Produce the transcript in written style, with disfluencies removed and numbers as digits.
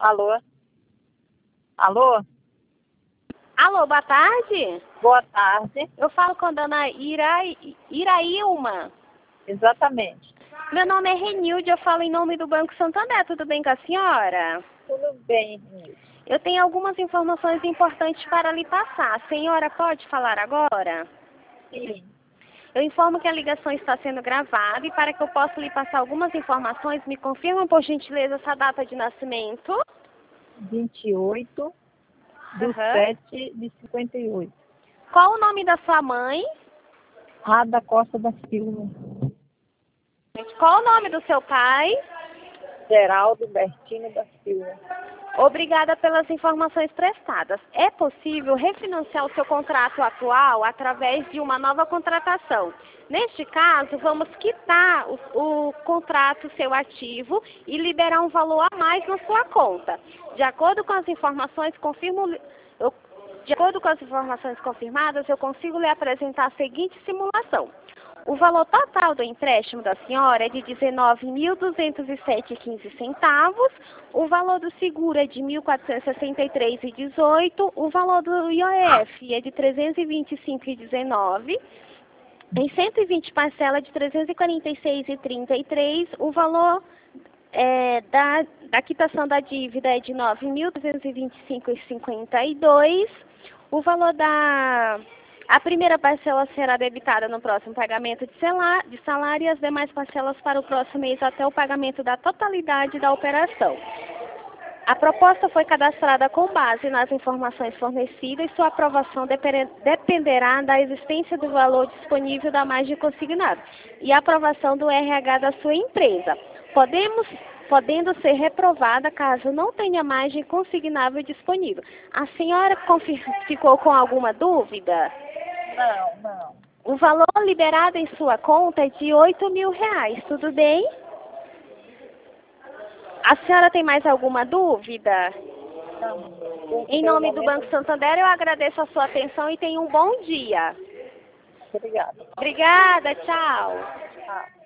Alô? Alô? Alô, boa tarde. Boa tarde. Eu falo com a dona Irailma. Exatamente. Meu nome é Renilde, eu falo em nome do Banco Santander. Tudo bem com a senhora? Tudo bem, Nilce. Eu tenho algumas informações importantes para lhe passar. A senhora pode falar agora? Sim. Eu informo que a ligação está sendo gravada e para que eu possa lhe passar algumas informações, me confirmam, por gentileza, essa data de nascimento? 28 de 7 de 58. Qual o nome da sua mãe? Ada Costa da Silva. Qual o nome do seu pai? Geraldo Bertino da Silva. Obrigada pelas informações prestadas. É possível refinanciar o seu contrato atual através de uma nova contratação. Neste caso, vamos quitar o contrato seu ativo e liberar um valor a mais na sua conta. De acordo com as informações confirmadas, eu consigo lhe apresentar a seguinte simulação. O valor total do empréstimo da senhora é de R$ 19.207,15. O valor do seguro é de R$ 1.463,18. O valor do IOF é de R$ 325,19. Em 120 parcelas de R$ 346,33. O valor da quitação da dívida é de R$ 9.225,52. O valor a primeira parcela será debitada no próximo pagamento de salário e as demais parcelas para o próximo mês até o pagamento da totalidade da operação. A proposta foi cadastrada com base nas informações fornecidas e sua aprovação dependerá da existência do valor disponível da margem consignada e a aprovação do RH da sua empresa, podendo ser reprovada caso não tenha margem consignável disponível. A senhora ficou com alguma dúvida? Não. O valor liberado em sua conta é de R$ 8.000, tudo bem? A senhora tem mais alguma dúvida? Não. Em nome do Banco Santander, eu agradeço a sua atenção e tenha um bom dia. Obrigada. Obrigada, tchau. Tchau.